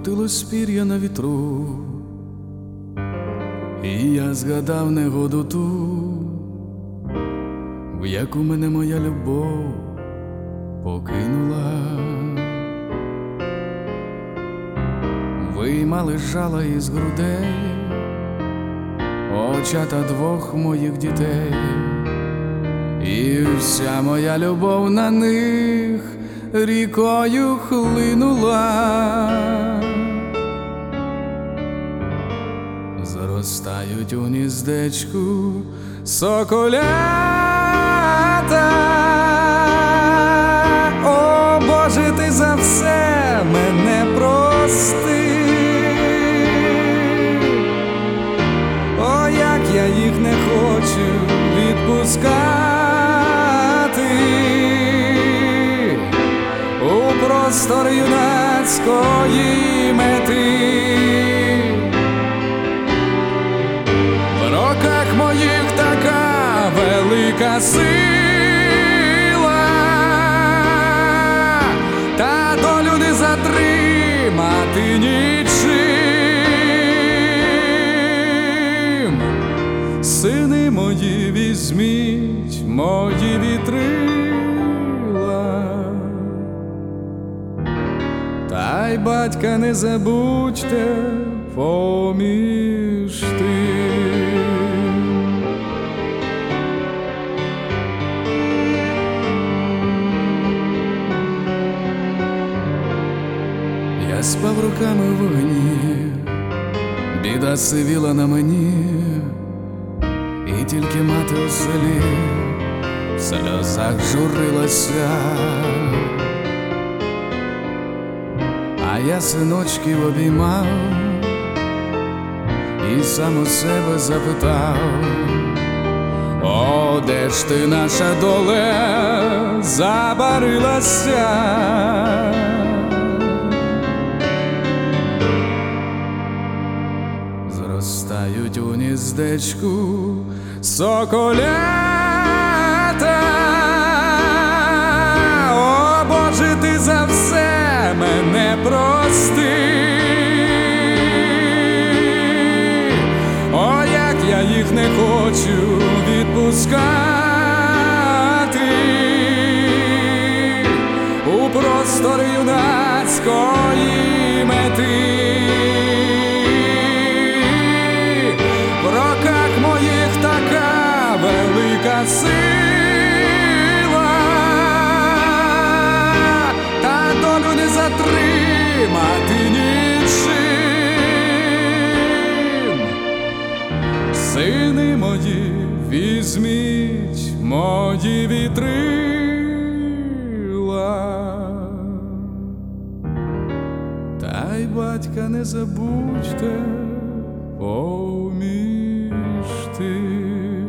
Крутилось пір'я на вітру, і я згадав негоду ту, в яку мене моя любов покинула. Виймали жала із грудей очата двох моїх дітей, і вся моя любов на них рікою хлинула. Зростають у гніздечку соколята. О, Боже, ти за все мене прости. О, як я їх не хочу відпускати. У простор юнацької мети, в роках моїх така велика сила, та долю не затримати нічим. Сини мої, візьміть мої вітрила, та й батька не забудьте поміж тим. Я спав руками в вогні, біда сивіла на мені, і тільки мати у селі в сльозах журилася. А я синочків обіймав і сам у себе запитав: о, де ж ти, наша доле, забарилася? Зростають у гніздечку соколята. О, Боже, ти за все мене прости. О, як я їх не хочу відпускати. У простор юнацької мети, в роках моїх така велика сила, та долю не затримати нічим. Сини мої, візьміть мої вітрила, та й батька не забудьте поміж тим.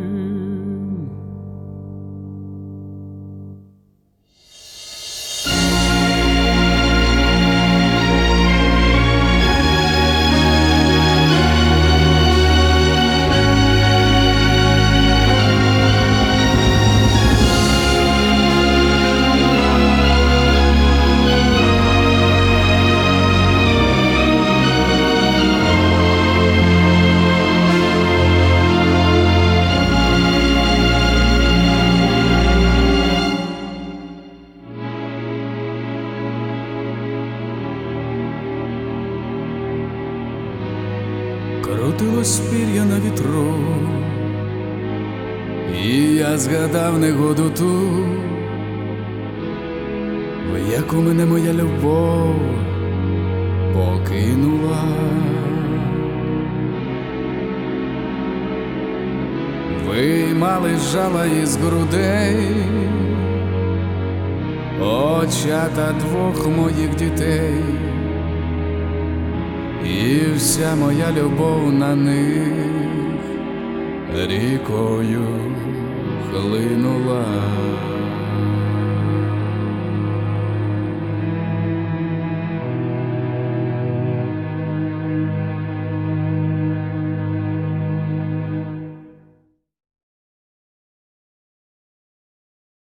Крутилось пір'я на вітру, і я згадав негоду ту, в яку мене моя любов покинула. Виймали жала із грудей очата двох моїх дітей, і вся моя любов на них рікою хлинула.